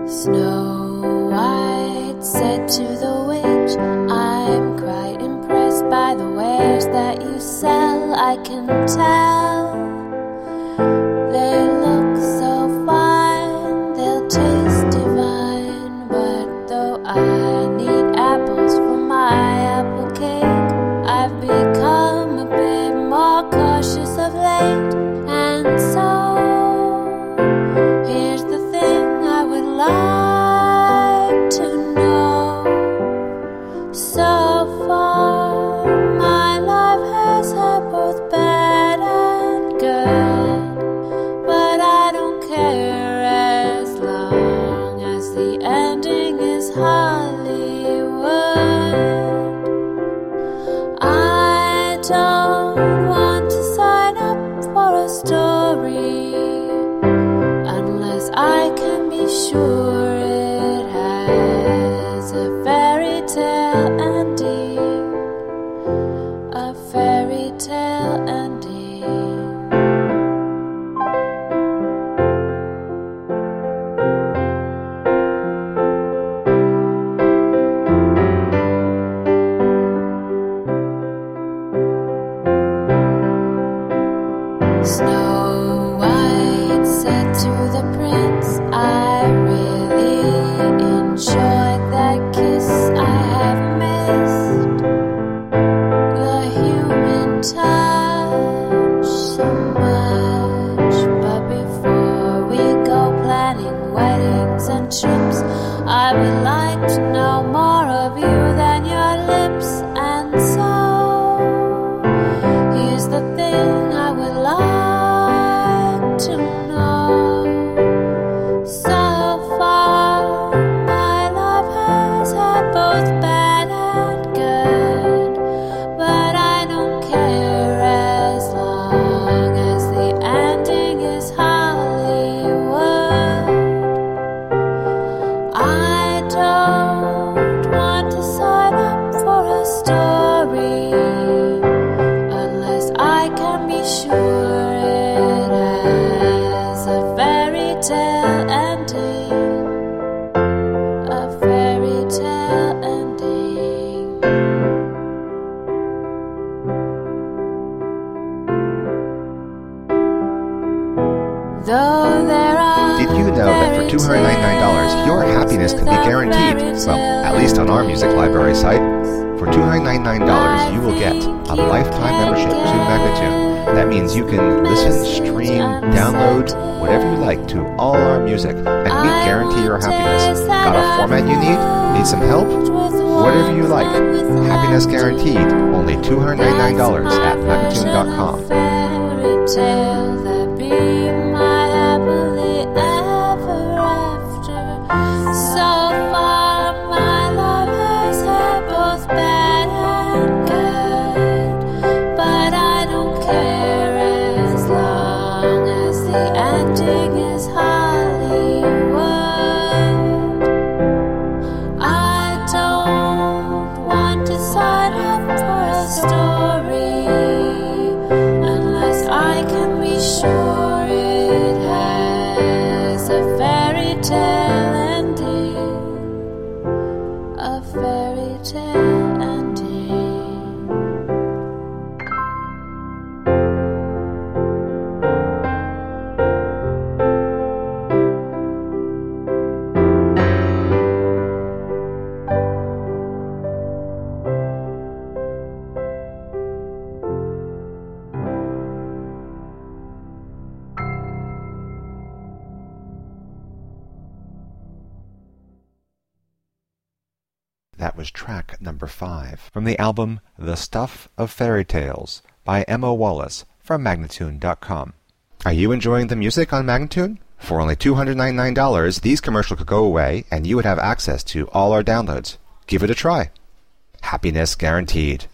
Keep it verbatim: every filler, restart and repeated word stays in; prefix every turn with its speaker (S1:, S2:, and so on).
S1: Snow White said to the witch, I'm quite impressed by the wares that you sell. I can tell they look so fine, they'll taste divine. But though I need apples for my apple cake, I've become a bit more cautious of late. And so here's the thing I would like to know. So far my life has had both bad and good, but I don't care as long as the ending is Hollywood. I don't want to sign up for a story unless I can be sure it has a fairy tale ending, a fairy tale ending. Snow White said to the prince, I really enjoyed that kiss I have missed. The human touch so much. But before we go planning weddings and trips, I would like to know more of you than your lips. And so here's the thing I would like to know. So far my love has had both bad and good, but I don't care as long as the ending is Hollywood. I don't want to sign up for a story unless I can be sure it has a fairy tale ending, a fairy tale ending. Though there are
S2: Did you know that for two hundred ninety-nine dollars your happiness can be guaranteed? Well, at least on our music library site. For two hundred ninety-nine dollars you will get a lifetime membership to Magnatune. That means you can listen, stream, download, whatever you like to all our music, and we guarantee your happiness. Got a format you need? Need some help? Whatever you like. Happiness guaranteed. Only two hundred ninety-nine dollars at Magnatune dot com.
S1: Fairy tale that be my happily ever after. So far my love has had both bad and good, but I don't care as long as the ending is Hollywood. I don't want to sign up for a story unless I can be sure it has a fairy tale ending, a fairy tale ending.
S2: That was track number five from the album The Stuff of Fairy Tales by Emma Wallace from Magnatune dot com. Are you enjoying the music on Magnatune? For only two hundred ninety-nine dollars, these commercials could go away and you would have access to all our downloads. Give it a try. Happiness guaranteed.